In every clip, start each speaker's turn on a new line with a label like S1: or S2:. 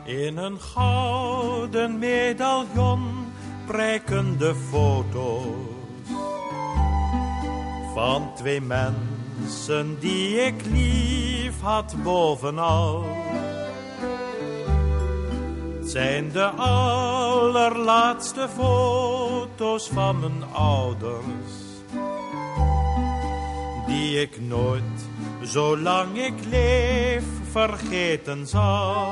S1: In een gouden medaillon prijken de foto's van twee mensen die ik lief had bovenal. Het zijn de allerlaatste foto's van mijn ouders, die ik nooit, zolang ik leef, vergeten zal.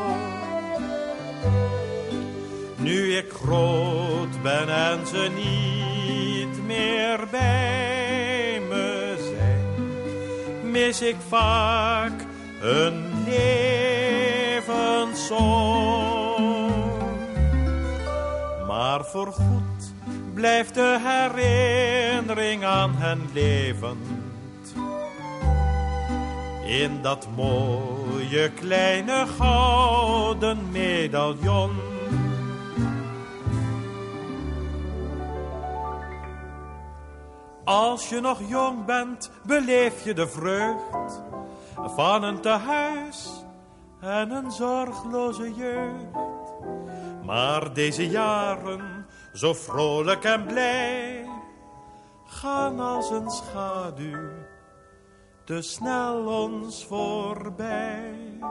S1: Nu ik groot ben en ze niet meer bij me zijn, mis ik vaak hun levenszoon. Maar voorgoed blijft de herinnering aan hen levend, in dat mooie kleine gouden medaillon. Als je nog jong bent, beleef je de vreugd van een tehuis en een zorgloze jeugd. Maar deze jaren, zo vrolijk en blij, gaan als een schaduw te snel ons voorbij.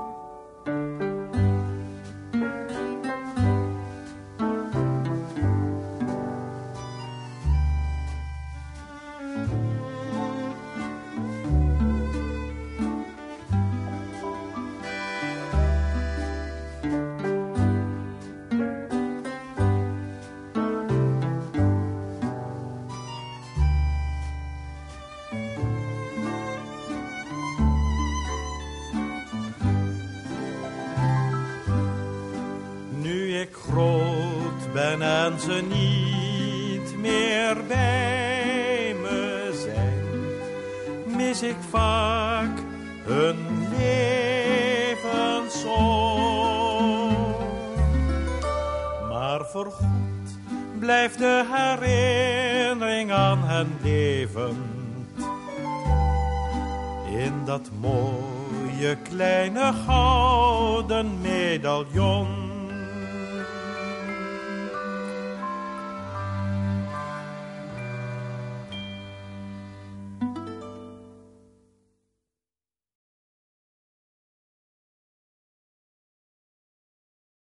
S1: Ik groot ben en ze niet meer bij me zijn, mis ik vaak hun levenszoon. Maar voorgoed blijft de herinnering aan hen levend, in dat mooie kleine gouden medaillon.